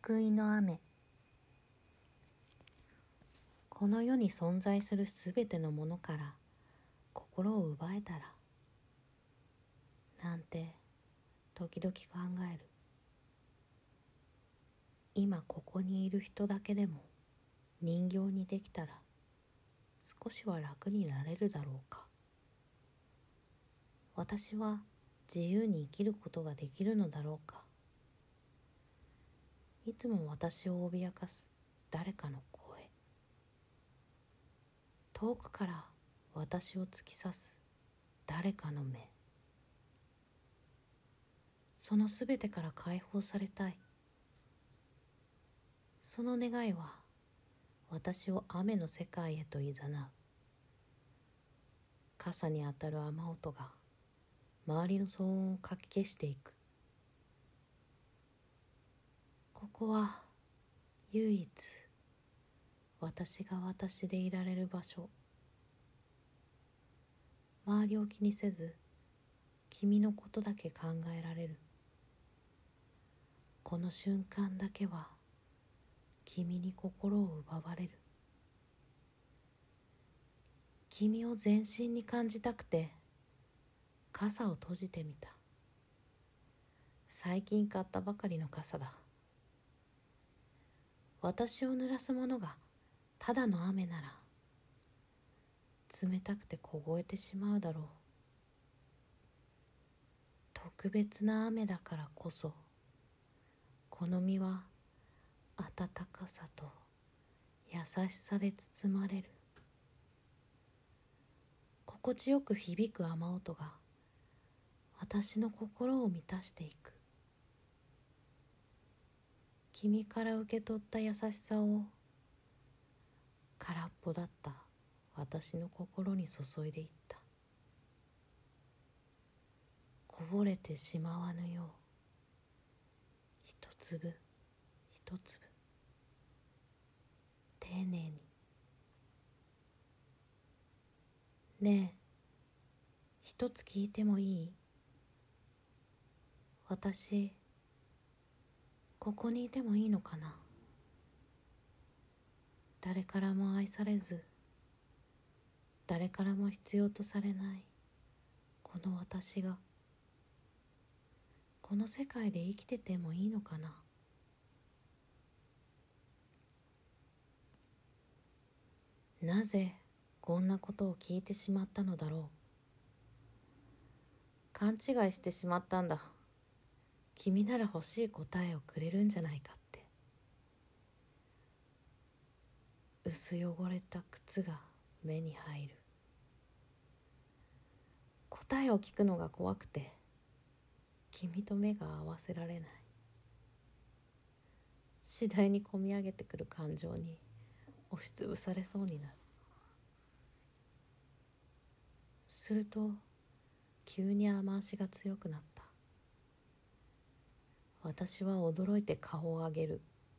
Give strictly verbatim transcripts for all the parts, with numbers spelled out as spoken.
救いの雨。この世に存在するすべてのものから心を奪えたらなんて時々考える。今ここにいる人だけでも人形にできたら少しは楽になれるだろうか。私は自由に生きることができるのだろうか。いつも私を脅かす誰かの声、遠くから私を突き刺す誰かの目、そのすべてから解放されたい。その願いは私を雨の世界へと誘う。傘に当たる雨音が周りの騒音をかき消していく。ここは唯一私が私でいられる場所。周りを気にせず君のことだけ考えられる。この瞬間だけは君に心を奪われる。君を全身に感じたくて傘を閉じてみた。最近買ったばかりの傘だ。私を濡らすものがただの雨なら冷たくて凍えてしまうだろう。特別な雨だからこそこの身は暖かさと優しさで包まれる。心地よく響く雨音が私の心を満たしていく。君から受け取った優しさを空っぽだった私の心に注いでいった。こぼれてしまわぬよう一粒一粒丁寧に。ねえ、一つ聞いてもいい？私ここにいてもいいのかな？誰からも愛されず誰からも必要とされないこの私がこの世界で生きててもいいのかな？なぜこんなことを聞いてしまったのだろう。勘違いしてしまったんだ。君なら欲しい答えをくれるんじゃないかって。薄汚れた靴が目に入る。答えを聞くのが怖くて君と目が合わせられない。次第にこみ上げてくる感情に押しつぶされそうになる。すると急に雨足が強くなった。私は驚いて顔を上げる。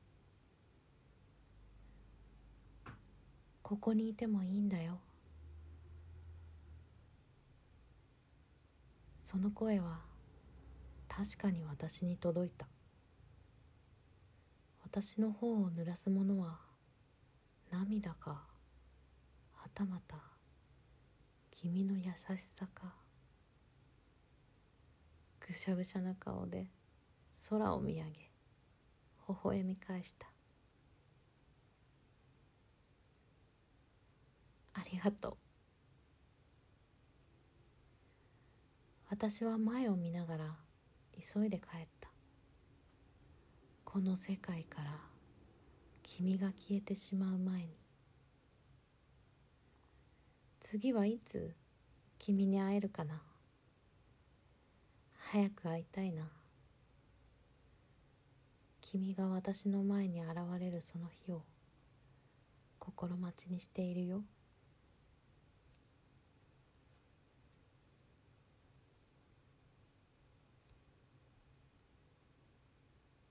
ここにいてもいいんだよ。その声は確かに私に届いた。私の方を濡らすものは涙かはたまた君の優しさか。ぐしゃぐしゃな顔で空を見上げ微笑み返した。ありがとう。私は前を見ながら急いで帰った。この世界から君が消えてしまう前に。次はいつ君に会えるかな。早く会いたいな。君が私の前に現れるその日を心待ちにしているよ。